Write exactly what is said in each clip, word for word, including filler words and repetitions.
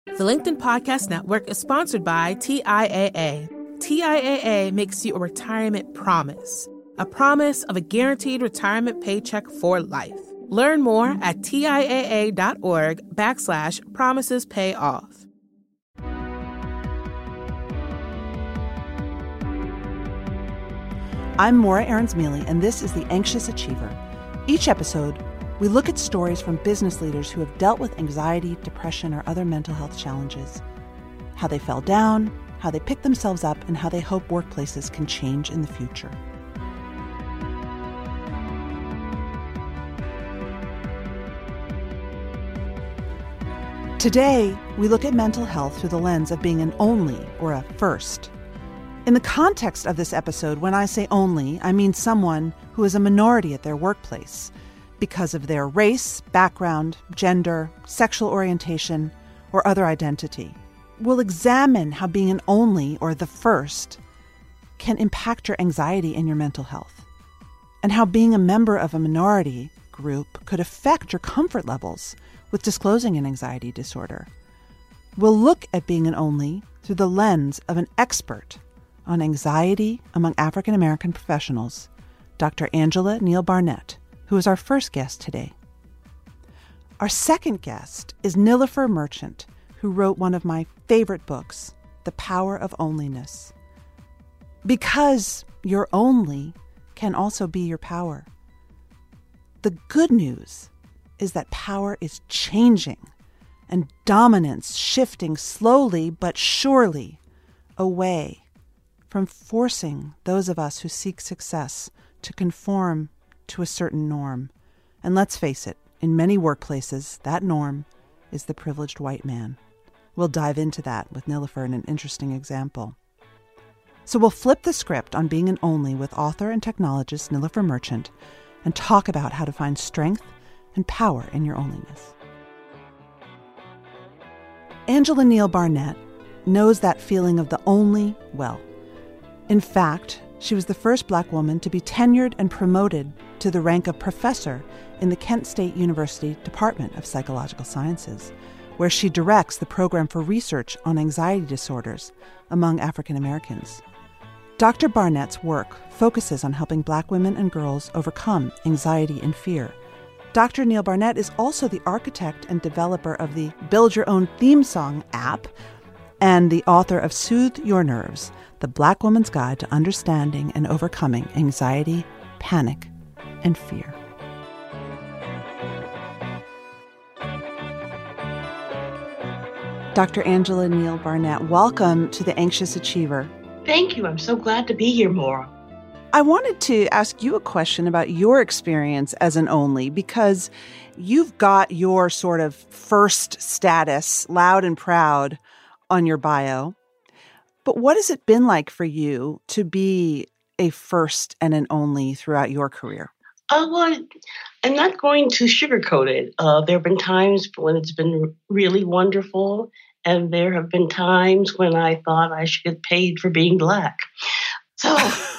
The LinkedIn Podcast Network is sponsored by T I A A. T I A A makes you a retirement promise, a promise of a guaranteed retirement paycheck for life. Learn more at TIAA.org backslash promises pay off. I'm Maura Aarons-Mealy, and this is The Anxious Achiever. Each episode, we look at stories from business leaders who have dealt with anxiety, depression, or other mental health challenges, how they fell down, how they picked themselves up, and how they hope workplaces can change in the future. Today, we look at mental health through the lens of being an only or a first. In the context of this episode, when I say only, I mean someone who is a minority at their workplace because of their race, background, gender, sexual orientation, or other identity. We'll examine how being an only or the first can impact your anxiety and your mental health, and how being a member of a minority group could affect your comfort levels with disclosing an anxiety disorder. We'll look at being an only through the lens of an expert on anxiety among African American professionals, Doctor Angela Neal Barnett, who is our first guest today. Our second guest is Nilofer Merchant, who wrote one of my favorite books, The Power of Onlyness. Because your only can also be your power. The good news is that power is changing and dominance shifting slowly but surely away from forcing those of us who seek success to conform to a certain norm. And let's face it, in many workplaces, that norm is the privileged white man. We'll dive into that with Nilofer in an interesting example. So we'll flip the script on being an only with author and technologist Nilofer Merchant and talk about how to find strength and power in your onlyness. Angela Neal Barnett knows that feeling of the only well. In fact, she was the first Black woman to be tenured and promoted to the rank of professor in the Kent State University Department of Psychological Sciences, where she directs the program for research on anxiety disorders among African Americans. Doctor Barnett's work focuses on helping Black women and girls overcome anxiety and fear. Doctor Neal Barnett is also the architect and developer of the Build Your Own Theme Song app and the author of Soothe Your Nerves, The Black Woman's Guide to Understanding and Overcoming Anxiety, Panic, and Fear. Doctor Angela Neal Barnett, welcome to The Anxious Achiever. Thank you. I'm so glad to be here, Maura. I wanted to ask you a question about your experience as an only, because you've got your sort of first status loud and proud on your bio. But what has it been like for you to be a first and an only throughout your career? Uh, well, I'm not going to sugarcoat it. Uh, there have been times when it's been really wonderful, and there have been times when I thought I should get paid for being Black. So,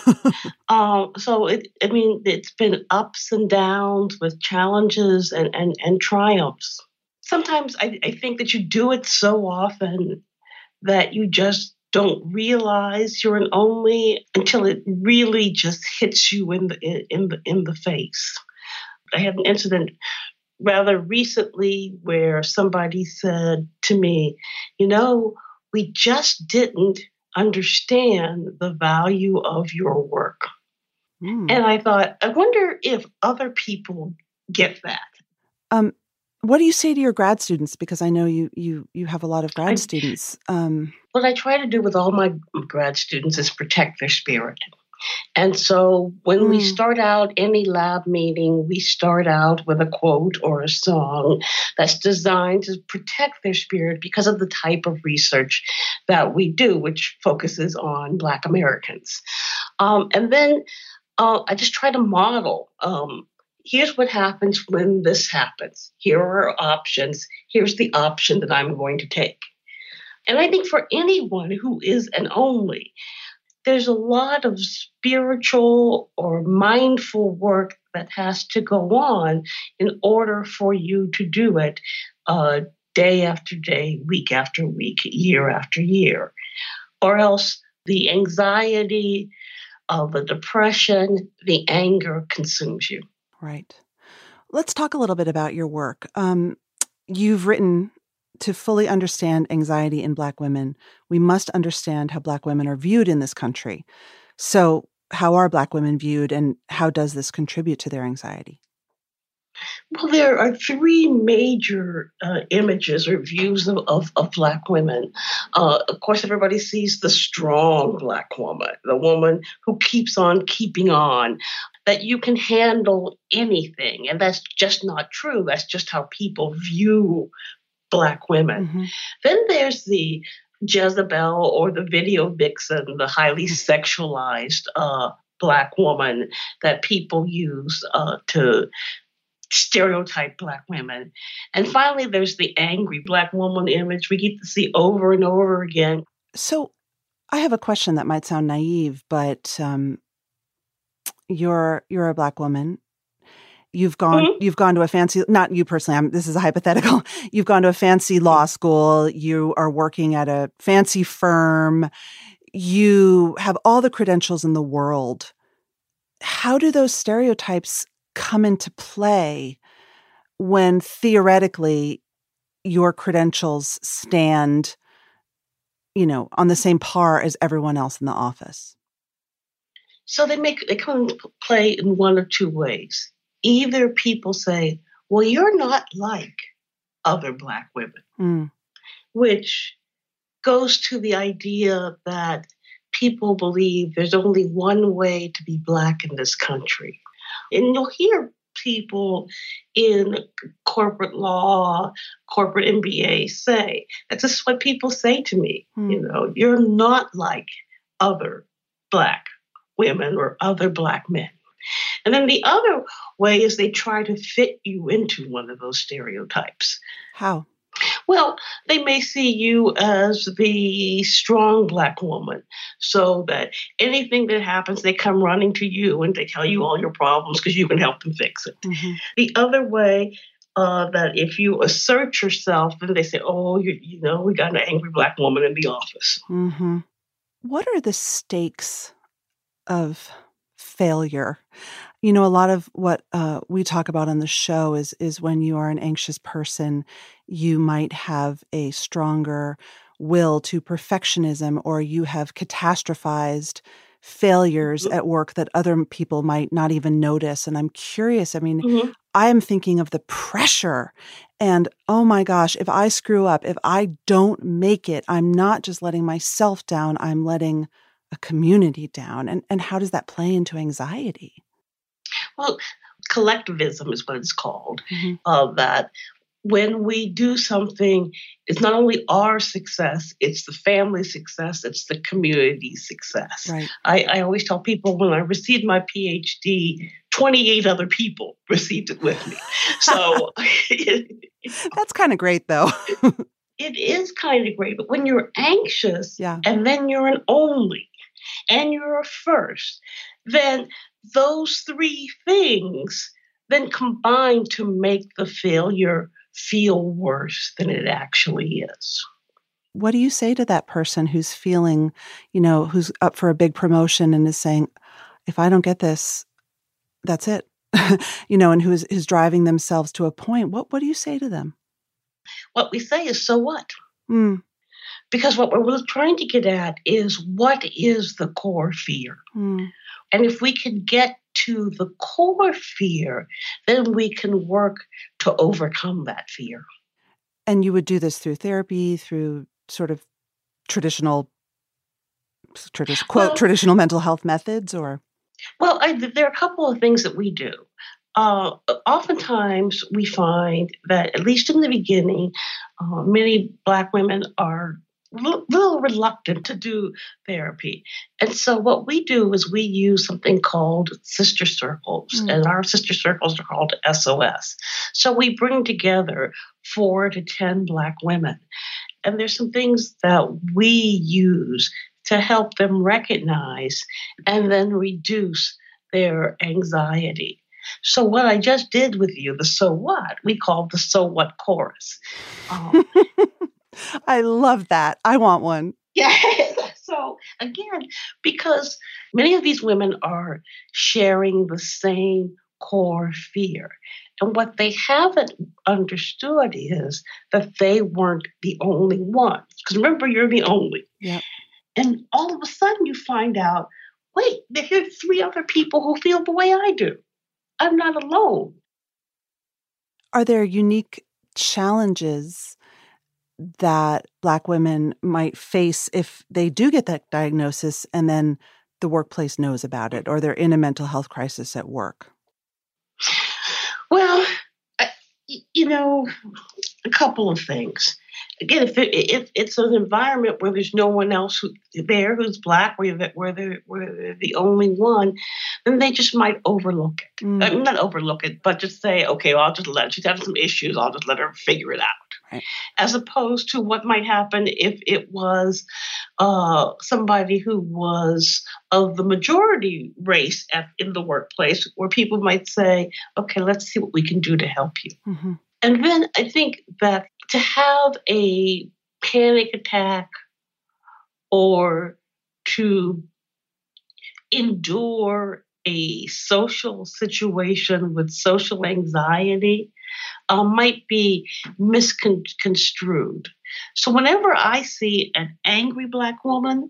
um, so it, I mean, it's been ups and downs with challenges and, and, and triumphs. Sometimes I, I think that you do it so often that you just don't realize you're an only until it really just hits you in the in the in the face. I had an incident rather recently where somebody said to me, "You know, we just didn't understand the value of your work." Mm. And I thought, I wonder if other people get that. Um, what do you say to your grad students? Because I know you you you have a lot of grad I, students. Um, what I try to do with all my grad students is protect their spirit. And so when mm. we start out any lab meeting, we start out with a quote or a song that's designed to protect their spirit because of the type of research that we do, which focuses on Black Americans. Um, and then uh, I just try to model, um, here's what happens when this happens. Here are options. Here's the option that I'm going to take. And I think for anyone who is an only, there's a lot of spiritual or mindful work that has to go on in order for you to do it uh, day after day, week after week, year after year. Or else the anxiety, uh, the depression, the anger consumes you. Right. Let's talk a little bit about your work. Um, you've written, to fully understand anxiety in Black women, we must understand how Black women are viewed in this country. So how are Black women viewed, and how does this contribute to their anxiety? Well, there are three major uh, images or views of, of, of Black women. Uh, of course, everybody sees the strong Black woman, the woman who keeps on keeping on, that you can handle anything. And that's just not true. That's just how people view Black women. Mm-hmm. Then there's the Jezebel or the video vixen, the highly sexualized uh, Black woman that people use uh, to stereotype Black women. And finally, there's the angry Black woman image we get to see over and over again. So I have a question that might sound naive, but um, you're you're a Black woman. You've gone mm-hmm. you've gone to a fancy, not you personally, I'm, this is a hypothetical. You've gone to a fancy law school. You are working at a fancy firm. You have all the credentials in the world. How do those stereotypes come into play when theoretically your credentials stand, you know, on the same par as everyone else in the office? So they make they come into play in one of two ways. Either people say, well, you're not like other Black women, mm. which goes to the idea that people believe there's only one way to be Black in this country. And you'll hear people in corporate law, corporate M B A say, that's just what people say to me. Mm. You know, you're not like other Black women or other Black men. And then the other way is they try to fit you into one of those stereotypes. How? Well, they may see you as the strong Black woman, so that anything that happens, they come running to you and they tell you all your problems because you can help them fix it. Mm-hmm. The other way, uh, that if you assert yourself, then they say, oh, you, you know, we got an angry Black woman in the office. Mm-hmm. What are the stakes of failure? You know, a lot of what uh, we talk about on the show is is when you are an anxious person, you might have a stronger will to perfectionism, or you have catastrophized failures mm-hmm. at work that other people might not even notice. And I'm curious, I mean, mm-hmm. I'm thinking of the pressure and, oh my gosh, if I screw up, if I don't make it, I'm not just letting myself down, I'm letting a community down. And, and how does that play into anxiety? Well, collectivism is what it's called. Mm-hmm. Uh, that when we do something, it's not only our success, it's the family success, it's the community success. Right. I, I always tell people when I received my P H D, twenty-eight other people received it with me. So that's kind of great, though. It is kind of great. But when you're anxious, yeah. and then you're an only, and you're a first, then those three things then combine to make the failure feel worse than it actually is. What do you say to that person who's feeling, you know, who's up for a big promotion and is saying, if I don't get this, that's it, you know, and who's, who's driving themselves to a point? What, what do you say to them? What we say is, so what? Mm. Because what we're trying to get at is, what is the core fear? Mm. And if we can get to the core fear, then we can work to overcome that fear. And you would do this through therapy, through sort of traditional, tradi- quote, well, traditional mental health methods, or? Well, I, there are a couple of things that we do. Uh, oftentimes we find that, at least in the beginning, uh, many Black women are a little reluctant to do therapy. And so what we do is we use something called sister circles, mm. and our sister circles are called S O S. So we bring together four to ten Black women. And there's some things that we use to help them recognize and then reduce their anxiety. So what I just did with you, the so what, we call the so what chorus. Um, I love that. I want one. Yeah. So again, because many of these women are sharing the same core fear. And what they haven't understood is that they weren't the only ones. Because remember, you're the only. Yeah. And all of a sudden you find out, wait, there are three other people who feel the way I do. I'm not alone. Are there unique challenges that Black women might face if they do get that diagnosis and then the workplace knows about it, or they're in a mental health crisis at work? Well, I, you know, a couple of things. Again, if, it, if it's an environment where there's no one else who, there who's Black, where, they're, where, they're, where they're the only one, then they just might overlook it. Mm. I mean, not overlook it, but just say, okay, well, I'll just let her, she's having some issues, I'll just let her figure it out. Right. As opposed to what might happen if it was uh, somebody who was of the majority race at, in the workplace, where people might say, okay, let's see what we can do to help you. Mm-hmm. And then I think that to have a panic attack or to endure a social situation with social anxiety uh, might be misconstrued. So whenever I see an angry Black woman,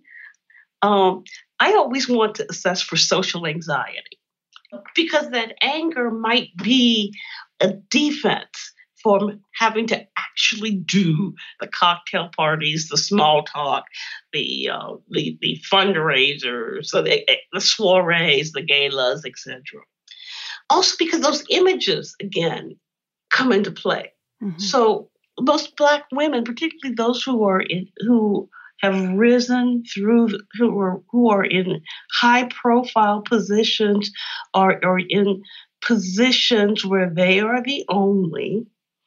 um, I always want to assess for social anxiety, because that anger might be a defense from having to actually do the cocktail parties, the small talk, the uh, the, the fundraisers, so the, the soirees, the galas, et cetera. Also because those images, again, come into play. Mm-hmm. So most Black women, particularly those who are in, who have risen through, who are who are in high-profile positions, or or in positions where they are the only,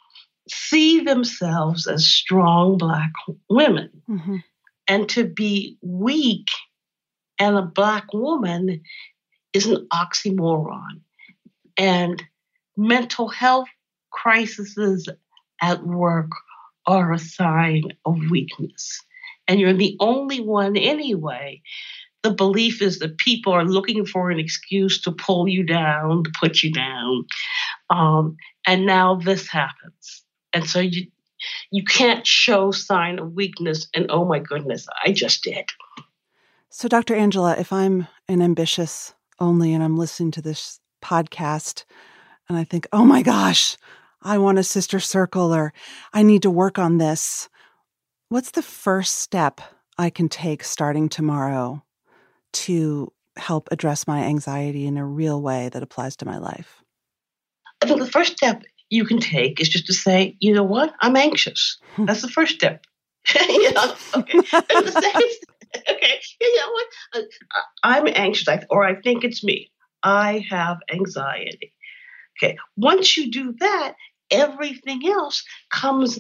see themselves as strong Black women. Mm-hmm. And to be weak and a Black woman is an oxymoron. And mental health crises at work are a sign of weakness. And you're the only one anyway. The belief is that people are looking for an excuse to pull you down, to put you down. Um, and now this happens. And so you you can't show sign of weakness and, oh my goodness, I just did. So Doctor Angela, if I'm an ambitious only and I'm listening to this podcast and I think, oh my gosh, I want a sister circle, or I need to work on this, what's the first step I can take starting tomorrow to help address my anxiety in a real way that applies to my life? I think the first step you can take is just to say, you know what, I'm anxious. That's the first step. you know, okay. And the second step, okay, you know what, uh, I'm anxious, or I think it's me. I have anxiety. Okay, once you do that, everything else comes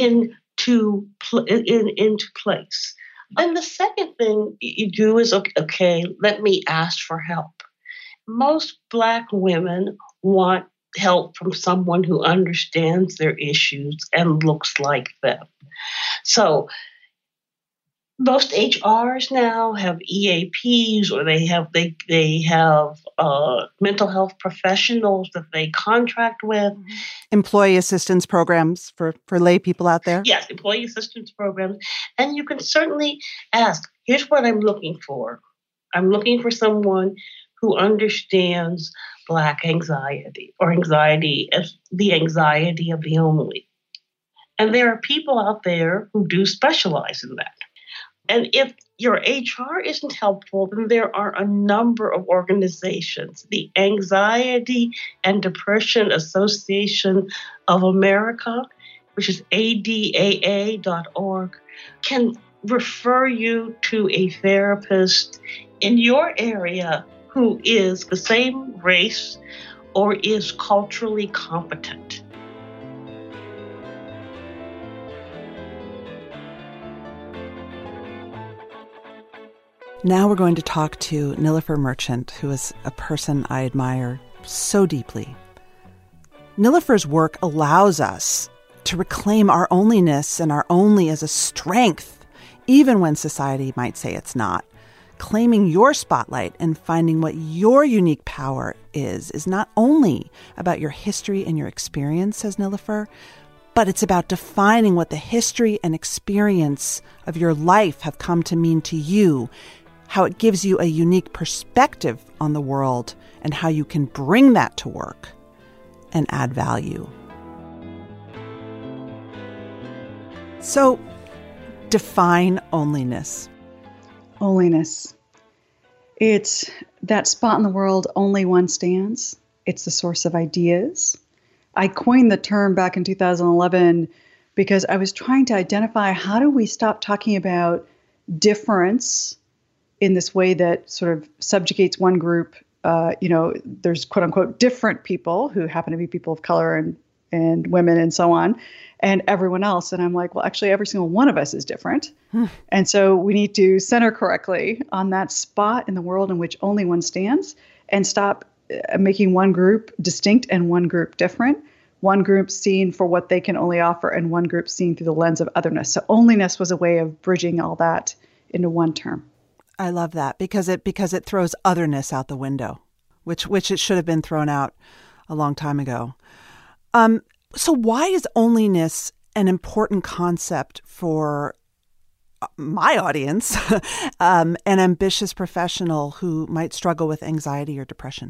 into pl- in, into place. And the second thing you do is, okay, okay, let me ask for help. Most Black women want help from someone who understands their issues and looks like them. So most H Rs now have E A Ps, or they have they they have uh, mental health professionals that they contract with. Employee assistance programs for, for lay people out there? Yes, employee assistance programs. And you can certainly ask, here's what I'm looking for. I'm looking for someone who understands Black anxiety, or anxiety as the anxiety of the only. And there are people out there who do specialize in that. And if your H R isn't helpful, then there are a number of organizations. The Anxiety and Depression Association of America, which is A D A A dot org, can refer you to a therapist in your area who is the same race or is culturally competent. Now we're going to talk to Nilofer Merchant, who is a person I admire so deeply. Niloufer's work allows us to reclaim our onlyness and our only as a strength, even when society might say it's not. Claiming your spotlight and finding what your unique power is, is not only about your history and your experience, says Niloufer, but it's about defining what the history and experience of your life have come to mean to you, how it gives you a unique perspective on the world, and how you can bring that to work and add value. So, define onlyness. Onlyness. It's that spot in the world only one stands. It's the source of ideas. I coined the term back in two thousand eleven because I was trying to identify how do we stop talking about difference in this way that sort of subjugates one group. Uh, you know, there's quote unquote different people who happen to be people of color and, and women and so on, and everyone else. And I'm like, well, actually, every single one of us is different. Hmm. And so we need to center correctly on that spot in the world in which only one stands and stop uh, making one group distinct and one group different, one group seen for what they can only offer and one group seen through the lens of otherness. So onlyness was a way of bridging all that into one term. I love that because it because it throws otherness out the window, which which it should have been thrown out a long time ago. Um, so why is onlyness an important concept for my audience, um, an ambitious professional who might struggle with anxiety or depression?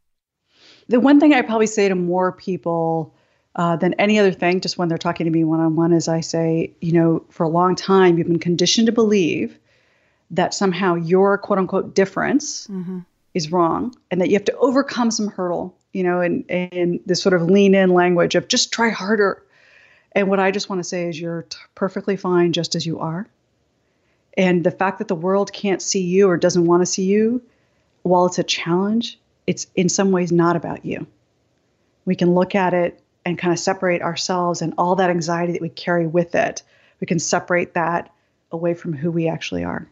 The one thing I probably say to more people uh, than any other thing, just when they're talking to me one-on-one, is I say, you know, for a long time, you've been conditioned to believe that somehow your quote unquote difference mm-hmm. is wrong and that you have to overcome some hurdle, you know, and, and this sort of lean in language of just try harder. And what I just want to say is you're t- perfectly fine just as you are. And the fact that the world can't see you or doesn't want to see you, while it's a challenge, it's in some ways not about you. We can look at it and kind of separate ourselves and all that anxiety that we carry with it. We can separate that away from who we actually are.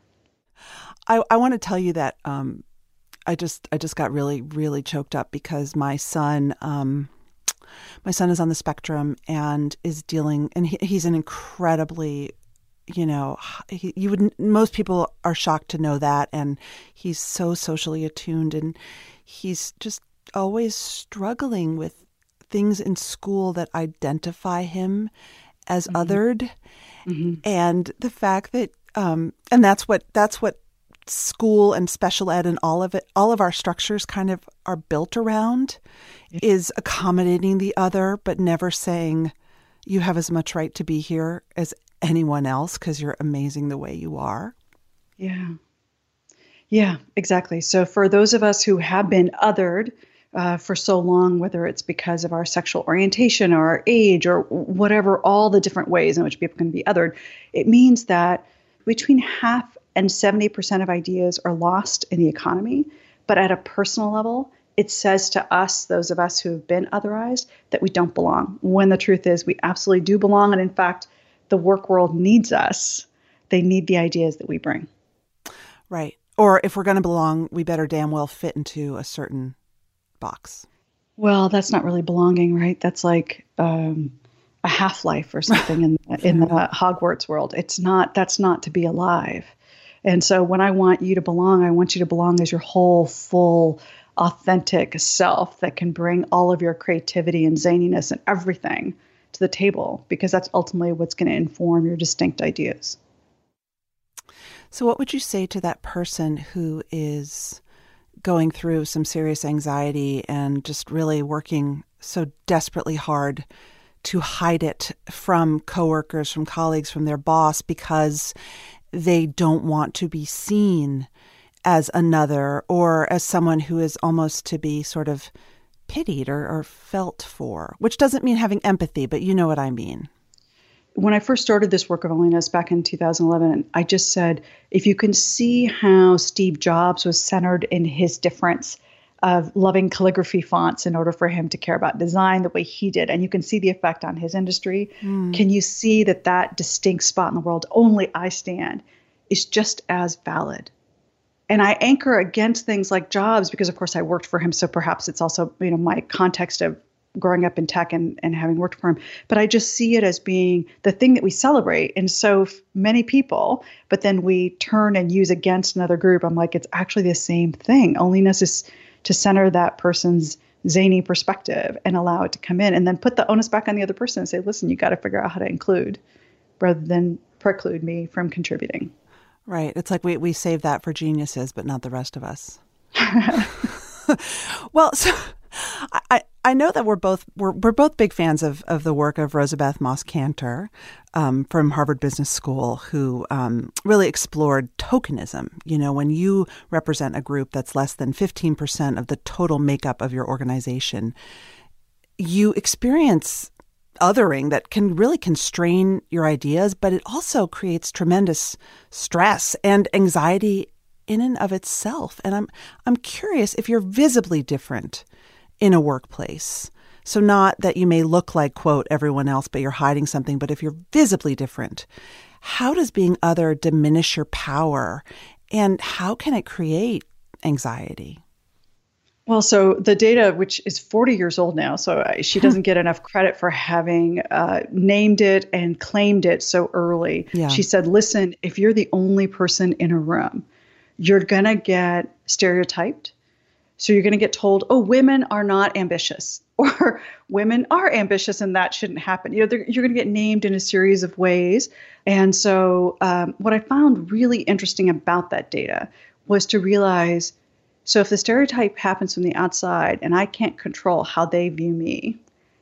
I, I want to tell you that um, I just I just got really, really choked up because my son, um, my son is on the spectrum and is dealing, and he, he's an incredibly, you know, he, you would most people are shocked to know that, and he's so socially attuned, and he's just always struggling with things in school that identify him as mm-hmm. othered, mm-hmm. and the fact that, um, and that's what that's what. school and special ed and all of it, all of our structures kind of are built around is accommodating the other, but never saying you have as much right to be here as anyone else because you're amazing the way you are. Yeah. Yeah, exactly. So for those of us who have been othered uh, for so long, whether it's because of our sexual orientation or our age or whatever, all the different ways in which people can be othered, it means that between half and seventy percent of ideas are lost in the economy. But at a personal level, it says to us, those of us who have been otherized, that we don't belong. When the truth is we absolutely do belong. And in fact, the work world needs us. They need the ideas that we bring. Right. Or if we're going to belong, we better damn well fit into a certain box. Well, that's not really belonging, right? That's like um, a half-life or something in, in the Hogwarts world. It's not, that's not to be alive. And so when I want you to belong, I want you to belong as your whole, full, authentic self that can bring all of your creativity and zaniness and everything to the table, because that's ultimately what's going to inform your distinct ideas. So what would you say to that person who is going through some serious anxiety and just really working so desperately hard to hide it from coworkers, from colleagues, from their boss, because they don't want to be seen as another or as someone who is almost to be sort of pitied or, or felt for, which doesn't mean having empathy, but you know what I mean. When I first started this work of onlyness back in two thousand eleven, I just said, if you can see how Steve Jobs was centered in his difference of loving calligraphy fonts in order for him to care about design the way he did, and you can see the effect on his industry, mm. can you see that that distinct spot in the world, only I stand, is just as valid? And I anchor against things like Jobs because, of course, I worked for him. So perhaps it's also, you know, my context of growing up in tech and, and having worked for him. But I just see it as being the thing that we celebrate in so many people, but then we turn and use against another group. I'm like, it's actually the same thing. Onlyness is to center that person's zany perspective and allow it to come in, and then put the onus back on the other person and say, listen, you got to figure out how to include rather than preclude me from contributing. Right. It's like we, we save that for geniuses, but not the rest of us. Well, so I, I know that we're both we're we're both big fans of, of the work of Rosabeth Moss-Kanter um, from Harvard Business School, who um, really explored tokenism. You know, when you represent a group that's less than fifteen percent of the total makeup of your organization, you experience othering that can really constrain your ideas, but it also creates tremendous stress and anxiety in and of itself. And I'm I'm curious if you're visibly different in a workplace. So not that you may look like, quote, everyone else, but you're hiding something, but if you're visibly different, how does being other diminish your power? And how can it create anxiety? Well, so the data, which is forty years old now, so she doesn't get enough credit for having uh, named it and claimed it so early. Yeah. She said, listen, if you're the only person in a room, you're going to get stereotyped. So you're going to get told, oh, women are not ambitious, or women are ambitious and that shouldn't happen. You know, you're going to get named in a series of ways. And so um, what I found really interesting about that data was to realize, so if the stereotype happens from the outside and I can't control how they view me,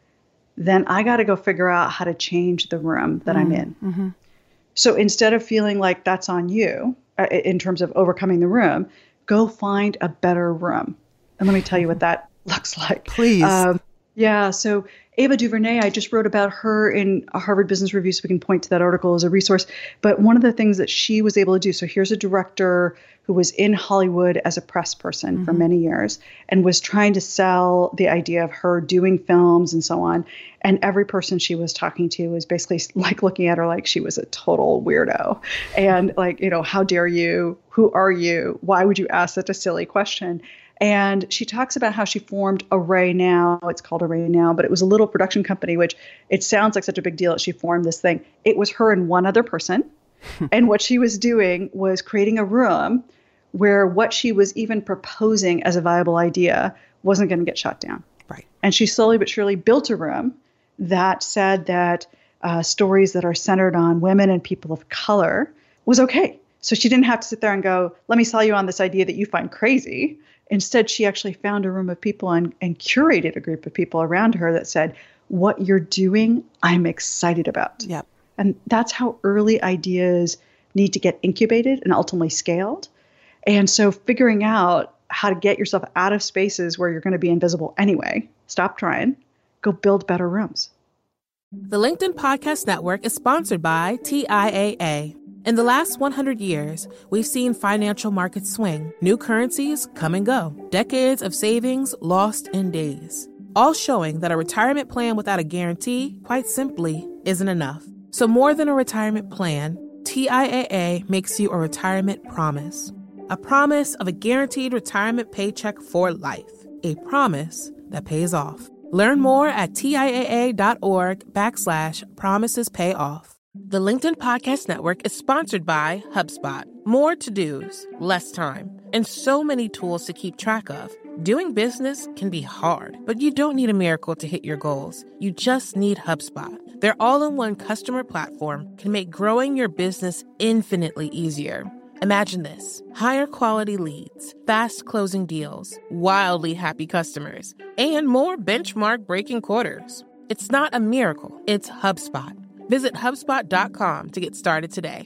then I got to go figure out how to change the room that mm-hmm. I'm in. Mm-hmm. So instead of feeling like that's on you uh, in terms of overcoming the room, go find a better room. And let me tell you what that looks like. Please. Um, yeah. So Ava DuVernay, I just wrote about her in a Harvard Business Review, so we can point to that article as a resource. But one of the things that she was able to do, so here's a director who was in Hollywood as a press person mm-hmm. for many years and was trying to sell the idea of her doing films and so on. And every person she was talking to was basically like looking at her like she was a total weirdo. And like, you know, how dare you? Who are you? Why would you ask such a silly question? And she talks about how she formed Array Now. It's called Array Now, but it was a little production company, which it sounds like such a big deal that she formed this thing. It was her and one other person. And what she was doing was creating a room where what she was even proposing as a viable idea wasn't going to get shut down. Right. And she slowly but surely built a room that said that uh, stories that are centered on women and people of color was okay. So she didn't have to sit there and go, let me sell you on this idea that you find crazy. Instead, she actually found a room of people and, and curated a group of people around her that said, what you're doing, I'm excited about. Yep. And that's how early ideas need to get incubated and ultimately scaled. And so figuring out how to get yourself out of spaces where you're going to be invisible anyway, stop trying, go build better rooms. The LinkedIn Podcast Network is sponsored by T I A A. In the last one hundred years, we've seen financial markets swing, new currencies come and go, decades of savings lost in days, all showing that a retirement plan without a guarantee, quite simply, isn't enough. So more than a retirement plan, T I A A makes you a retirement promise. A promise of a guaranteed retirement paycheck for life. A promise that pays off. Learn more at TIAA.org backslash promises pay off. The LinkedIn Podcast Network is sponsored by HubSpot. More to-dos, less time, and so many tools to keep track of. Doing business can be hard, but you don't need a miracle to hit your goals. You just need HubSpot. Their all-in-one customer platform can make growing your business infinitely easier. Imagine this: higher quality leads, fast closing deals, wildly happy customers, and more benchmark breaking quarters. It's not a miracle, it's HubSpot. Visit HubSpot dot com to get started today.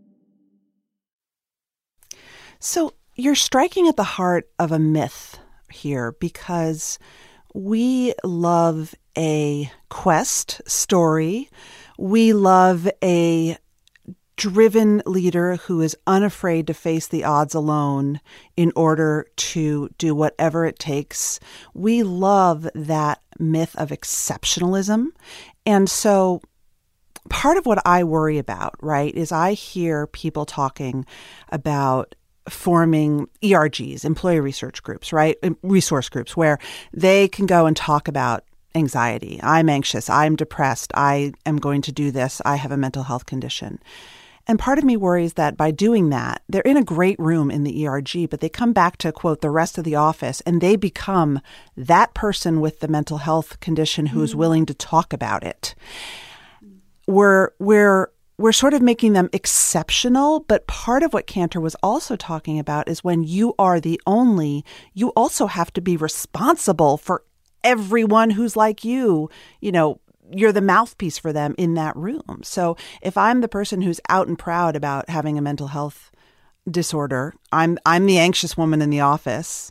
So you're striking at the heart of a myth here, because we love a quest story. We love a driven leader who is unafraid to face the odds alone in order to do whatever it takes. We love that myth of exceptionalism. And so part of what I worry about, right, is I hear people talking about forming E R Gs, employee research groups, right? Resource groups where they can go and talk about anxiety. I'm anxious. I'm depressed. I am going to do this. I have a mental health condition. And part of me worries that by doing that, they're in a great room in the E R G, but they come back to, quote, the rest of the office, and they become that person with the mental health condition who's mm-hmm. willing to talk about it. We're, we're, we're sort of making them exceptional, but part of what Cantor was also talking about is when you are the only, you also have to be responsible for everyone who's like you, you know, you're the mouthpiece for them in that room. So if I'm the person who's out and proud about having a mental health disorder, I'm I'm the anxious woman in the office.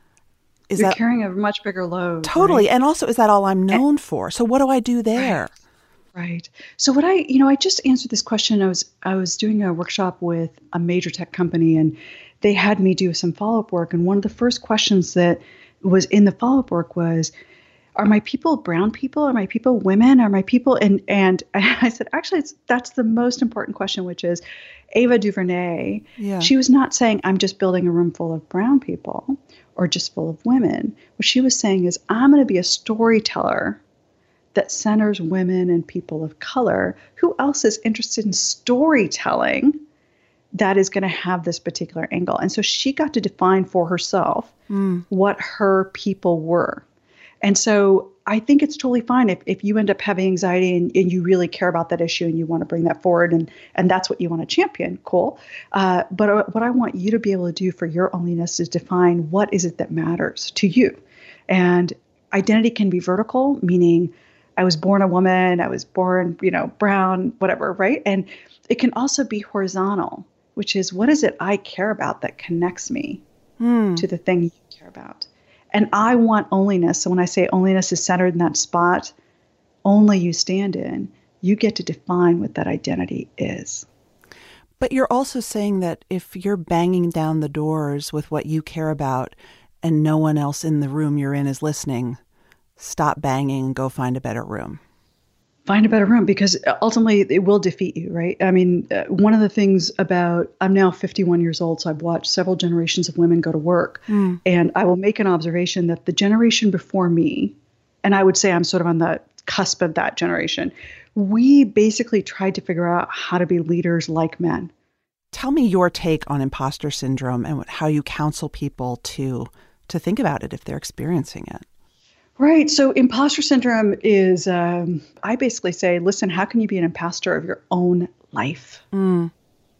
Is You're that carrying a much bigger load. Totally. Right? And also, is that all I'm known and, for? So what do I do there? Right. right. So what I, you know, I just answered this question. I was I was doing a workshop with a major tech company, and they had me do some follow-up work. And one of the first questions that was in the follow-up work was, are my people brown people? Are my people women? Are my people? And and I said, actually, it's, that's the most important question, which is Ava DuVernay. Yeah. She was not saying, I'm just building a room full of brown people or just full of women. What she was saying is, I'm going to be a storyteller that centers women and people of color. Who else is interested in storytelling that is going to have this particular angle? And so she got to define for herself mm. what her people were. And so I think it's totally fine if, if you end up having anxiety and, and you really care about that issue and you want to bring that forward and, and that's what you want to champion. Cool. Uh, but uh, what I want you to be able to do for your onlyness is define what is it that matters to you. And identity can be vertical, meaning I was born a woman, I was born, you know, brown, whatever, right? And it can also be horizontal, which is what is it I care about that connects me hmm. to the thing you care about. And I want onlyness. So when I say onlyness is centered in that spot, only you stand in, you get to define what that identity is. But you're also saying that if you're banging down the doors with what you care about and no one else in the room you're in is listening, stop banging and go find a better room. Find a better room, because ultimately it will defeat you, right? I mean, uh, one of the things about, I'm now fifty-one years old, so I've watched several generations of women go to work. Mm. And I will make an observation that the generation before me, and I would say I'm sort of on the cusp of that generation, we basically tried to figure out how to be leaders like men. Tell me your take on imposter syndrome and how you counsel people to to think about it if they're experiencing it. Right. So imposter syndrome is, um, I basically say, listen, how can you be an imposter of your own life? Mm.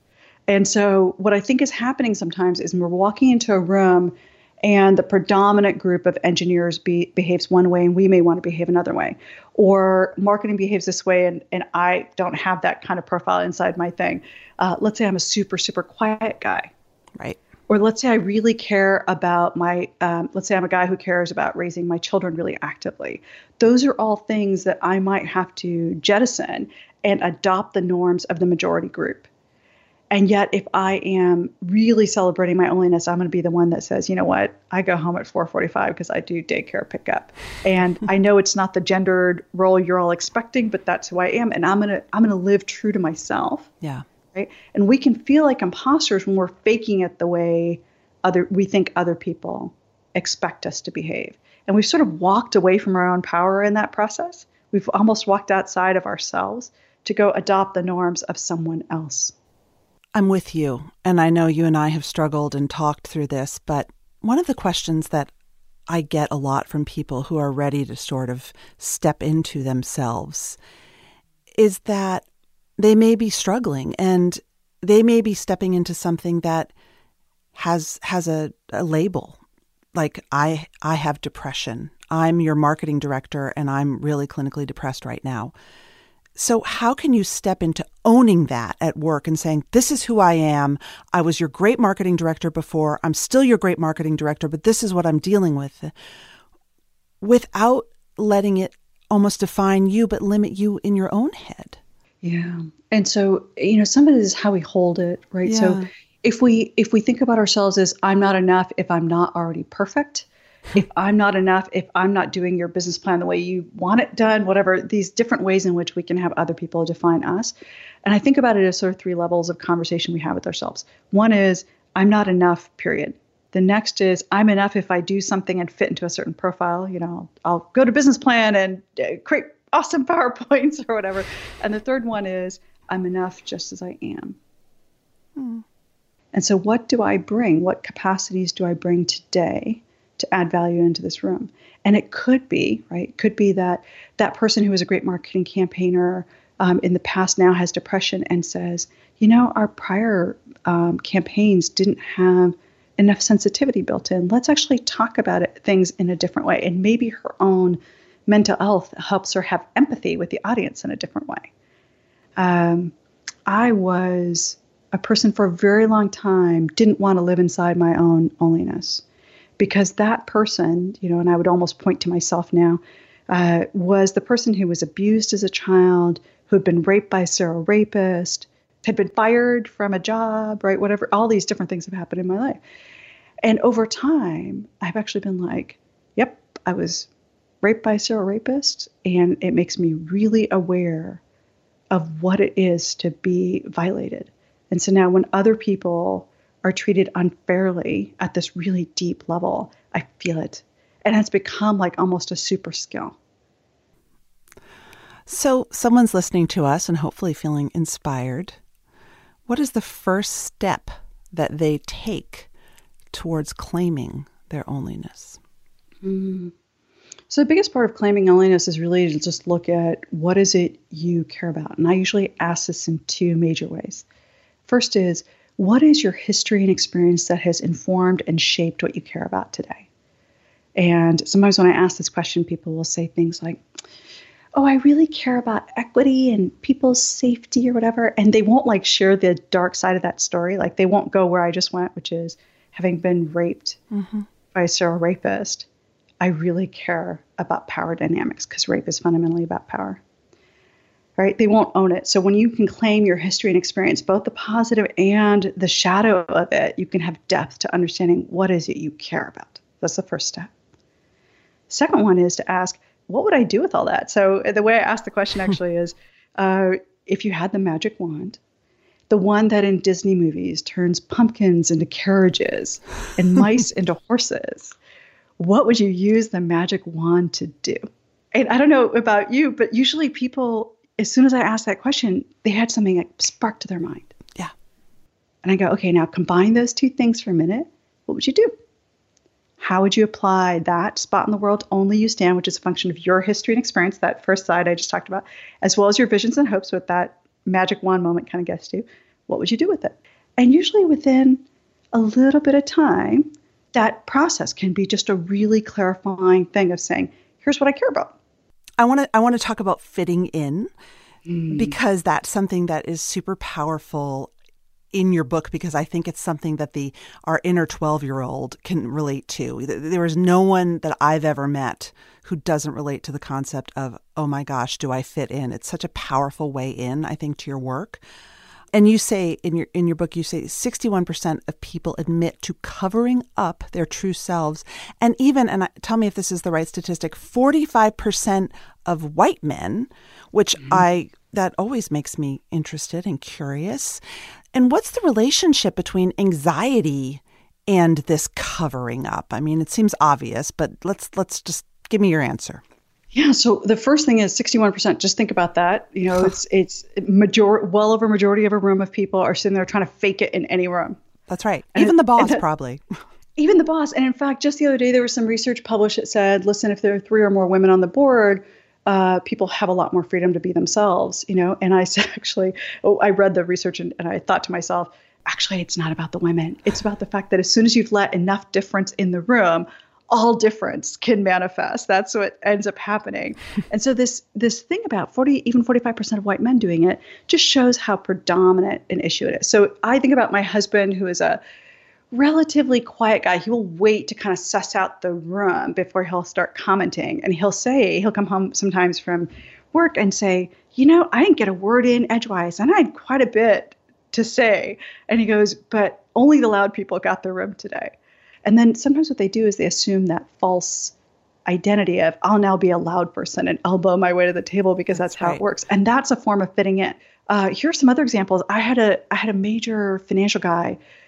And so what I think is happening sometimes is we're walking into a room and the predominant group of engineers be, behaves one way and we may want to behave another way. Or marketing behaves this way and, and I don't have that kind of profile inside my thing. Uh, let's say I'm a super, super quiet guy. Right. Or let's say I really care about my, um, let's say I'm a guy who cares about raising my children really actively. Those are all things that I might have to jettison and adopt the norms of the majority group. And yet, if I am really celebrating my onlyness, I'm going to be the one that says, you know what, I go home at four forty-five because I do daycare pickup. And I know it's not the gendered role you're all expecting, but that's who I am. And I'm going to, I'm going to live true to myself. Yeah. Right? And we can feel like imposters when we're faking it the way other we think other people expect us to behave. And we've sort of walked away from our own power in that process. We've almost walked outside of ourselves to go adopt the norms of someone else. I'm with you. And I know you and I have struggled and talked through this, but one of the questions that I get a lot from people who are ready to sort of step into themselves is that they may be struggling and they may be stepping into something that has has a, a label. Like I I have depression. I'm your marketing director and I'm really clinically depressed right now. So how can you step into owning that at work and saying, this is who I am. I was your great marketing director before. I'm still your great marketing director, but this is what I'm dealing with, without letting it almost define you, but limit you in your own head. Yeah. And so, you know, some of it is how we hold it, right? Yeah. So if we if we think about ourselves as I'm not enough if I'm not already perfect, if I'm not enough if I'm not doing your business plan the way you want it done, whatever, these different ways in which we can have other people define us. And I think about it as sort of three levels of conversation we have with ourselves. One is I'm not enough, period. The next is I'm enough if I do something and fit into a certain profile. You know, I'll go to business plan and uh, create awesome PowerPoints or whatever. And the third one is I'm enough just as I am. Hmm. And so what do I bring? What capacities do I bring today to add value into this room? And it could be, right? It could be that that person who was a great marketing campaigner um, in the past now has depression and says, you know, our prior um, campaigns didn't have enough sensitivity built in. Let's actually talk about it, things in a different way. And maybe her own mental health helps her have empathy with the audience in a different way. Um, I was a person for a very long time, didn't want to live inside my own onlyness because that person, you know, and I would almost point to myself now, uh, was the person who was abused as a child, who had been raped by a serial rapist, had been fired from a job, right? Whatever, all these different things have happened in my life. And over time, I've actually been like, yep, I was raped by a serial rapist. And it makes me really aware of what it is to be violated. And so now when other people are treated unfairly at this really deep level, I feel it. And it's become like almost a super skill. So someone's listening to us and hopefully feeling inspired. What is the first step that they take towards claiming their onlyness? Mm. So the biggest part of claiming onlyness is really to just look at what is it you care about. And I usually ask this in two major ways. First is, what is your history and experience that has informed and shaped what you care about today? And sometimes when I ask this question, people will say things like, oh, I really care about equity and people's safety or whatever. And they won't like share the dark side of that story. Like they won't go where I just went, which is having been raped mm-hmm. by a serial rapist. I really care about power dynamics because rape is fundamentally about power. Right? They won't own it. So when you can claim your history and experience, both the positive and the shadow of it, you can have depth to understanding what is it you care about. That's the first step. Second one is to ask, what would I do with all that? So the way I ask the question actually is, uh, if you had the magic wand, the one that in Disney movies turns pumpkins into carriages and mice into horses, what would you use the magic wand to do? And I don't know about you, but usually people, as soon as I ask that question, they had something like spark to their mind. Yeah. And I go, okay, now combine those two things for a minute. What would you do? How would you apply that spot in the world only you stand, which is a function of your history and experience, that first side I just talked about, as well as your visions and hopes, what that magic wand moment kind of gets to? What would you do with it? And usually within a little bit of time, that process can be just a really clarifying thing of saying, here's what I care about. I want to I want to talk about fitting in mm. because that's something that is super powerful in your book, because I think it's something that the our inner twelve-year-old can relate to. There is no one that I've ever met who doesn't relate to the concept of, oh my gosh, do I fit in? It's such a powerful way in, I think, to your work. And you say in your in your book, you say sixty-one percent of people admit to covering up their true selves. And even, and tell me if this is the right statistic, forty-five percent of white men, which mm-hmm. I, that always makes me interested and curious. And what's the relationship between anxiety and this covering up? I mean, it seems obvious, but let's let's just give me your answer. Yeah. So the first thing is sixty-one percent. Just think about that. You know, it's it's major well over majority of a room of people are sitting there trying to fake it in any room. That's right. And even the boss, the, probably. Even the boss. And in fact, just the other day, there was some research published that said, listen, if there are three or more women on the board, uh, people have a lot more freedom to be themselves, you know? And I said, actually, oh, I read the research and, and I thought to myself, actually, it's not about the women. It's about the fact that as soon as you've let enough difference in the room, all difference can manifest. That's what ends up happening. And so this this thing about forty, even forty-five percent of white men doing it just shows how predominant an issue it is. So I think about my husband, who is a relatively quiet guy. He will wait to kind of suss out the room before he'll start commenting. And he'll say, he'll come home sometimes from work and say, you know, I didn't get a word in edgewise, and I had quite a bit to say. And he goes, but only the loud people got the room today. And then sometimes what they do is they assume that false identity of, I'll now be a loud person and elbow my way to the table because that's, that's how right. it works. And that's a form of fitting in. Uh, here are some other examples. I had a I had a major financial guy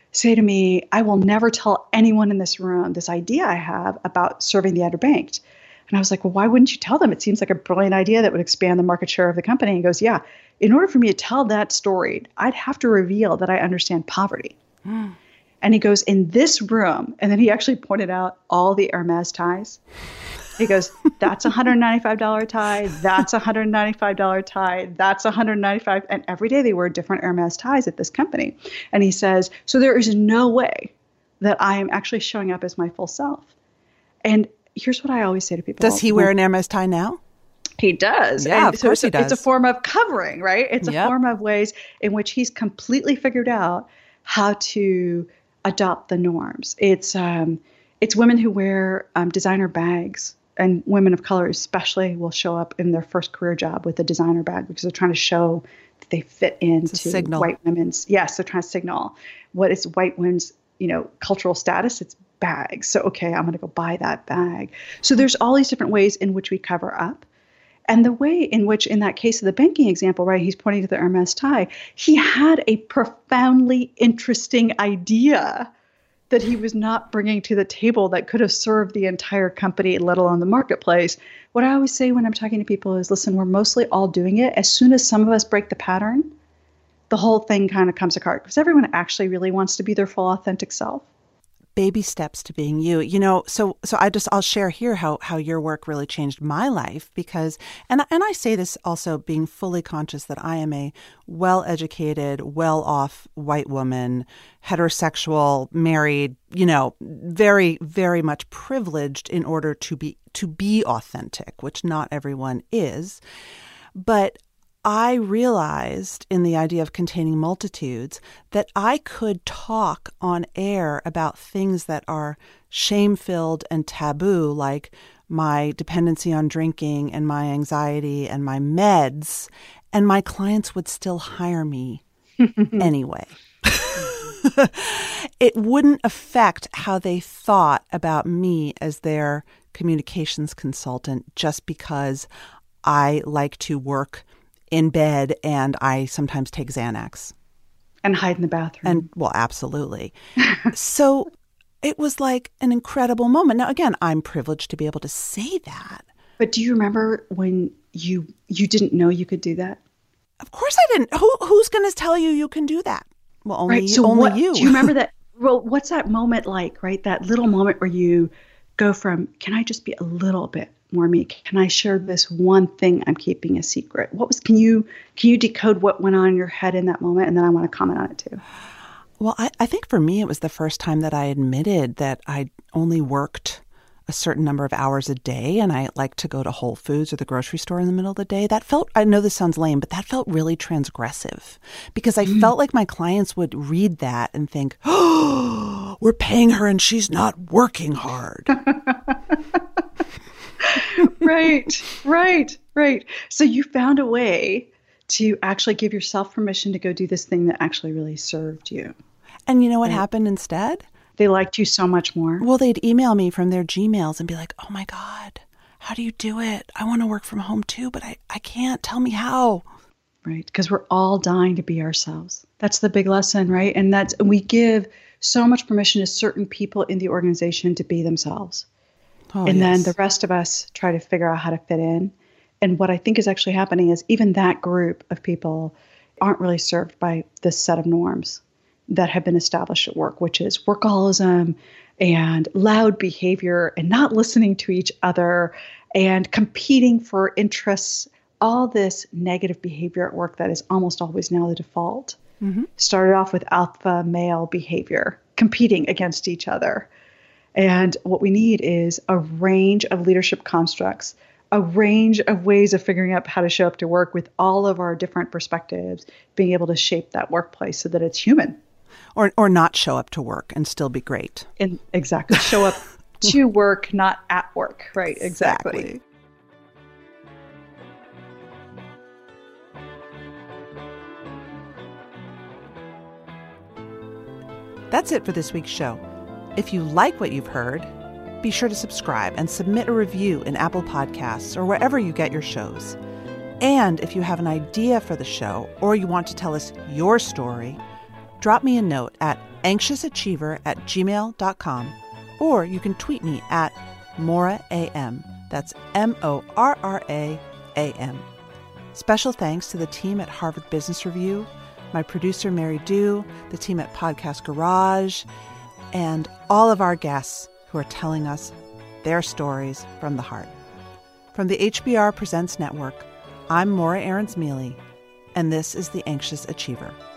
say to me, I will never tell anyone in this room this idea I have about serving the underbanked. And I was like, well, why wouldn't you tell them? It seems like a brilliant idea that would expand the market share of the company. And he goes, yeah, in order for me to tell that story, I'd have to reveal that I understand poverty. Mm. And he goes, in this room, and then he actually pointed out all the Hermes ties. He goes, that's a one hundred ninety-five dollars tie. That's a one hundred ninety-five dollars tie. That's a one hundred ninety-five dollars. And every day they wear different Hermes ties at this company. And he says, so there is no way that I am actually showing up as my full self. And here's what I always say to people. Does he wear an Hermes tie now? He does. Yeah, and of so course it's a, he does. It's a form of covering, right? It's a yep. form of ways in which he's completely figured out how to adopt the norms. It's um, it's women who wear um, designer bags, and women of color especially will show up in their first career job with a designer bag because they're trying to show that they fit into white women's. Yes, they're trying to signal what is white women's, you know, cultural status. It's bags. So, okay, I'm going to go buy that bag. So there's all these different ways in which we cover up. And the way in which, in that case of the banking example, right, he's pointing to the Hermes tie, he had a profoundly interesting idea that he was not bringing to the table that could have served the entire company, let alone the marketplace. What I always say when I'm talking to people is, listen, we're mostly all doing it. As soon as some of us break the pattern, the whole thing kind of comes apart because everyone actually really wants to be their full authentic self. Baby steps to being you. You know, so so I just I'll share here how how your work really changed my life because and and I say this also being fully conscious that I am a well-educated, well-off white woman, heterosexual, married, you know, very very much privileged in order to be to be authentic, which not everyone is. But I realized in the idea of containing multitudes that I could talk on air about things that are shame-filled and taboo, like my dependency on drinking and my anxiety and my meds, and my clients would still hire me anyway. It wouldn't affect how they thought about me as their communications consultant just because I like to work in bed and I sometimes take Xanax. And hide in the bathroom. And well, absolutely. So it was like an incredible moment. Now, again, I'm privileged to be able to say that. But do you remember when you you didn't know you could do that? Of course I didn't. Who Who's going to tell you you can do that? Well, only, right. So only what, you. Do you remember that? Well, what's that moment like, right? That little moment where you go from, can I just be a little bit more me? Can I share this one thing I'm keeping a secret? What was, can you, can you decode what went on in your head in that moment? And then I want to comment on it too. Well, I, I think for me, it was the first time that I admitted that I only worked a certain number of hours a day and I like to go to Whole Foods or the grocery store in the middle of the day. That felt, I know this sounds lame, but that felt really transgressive because I mm. felt like my clients would read that and think, oh, we're paying her and she's not working hard. Right, right, right. So you found a way to actually give yourself permission to go do this thing that actually really served you. And you know what right. happened instead? They liked you so much more. Well, they'd email me from their Gmails and be like, oh my God, how do you do it? I want to work from home too, but I, I can't. Tell me how. Right, because we're all dying to be ourselves. That's the big lesson, right? And that's we give so much permission to certain people in the organization to be themselves. Oh, and yes. Then the rest of us try to figure out how to fit in. And what I think is actually happening is even that group of people aren't really served by this set of norms that have been established at work, which is workaholism and loud behavior and not listening to each other and competing for interests, all this negative behavior at work that is almost always now the default. Mm-hmm. Started off with alpha male behavior, competing against each other. And what we need is a range of leadership constructs, a range of ways of figuring out how to show up to work with all of our different perspectives, being able to shape that workplace so that it's human. Or or not show up to work and still be great. And exactly. Show up to work, not at work. Right. Exactly. exactly. That's it for this week's show. If you like what you've heard, be sure to subscribe and submit a review in Apple Podcasts or wherever you get your shows. And if you have an idea for the show or you want to tell us your story, drop me a note at anxiousachiever at gmail dot com, or you can tweet me at Maura A M. That's M O R R A A M. Special thanks to the team at Harvard Business Review, my producer Mary Dew, the team at Podcast Garage, and all of our guests who are telling us their stories from the heart. From the H B R Presents Network, I'm Maura Aarons-Mealy, and this is The Anxious Achiever.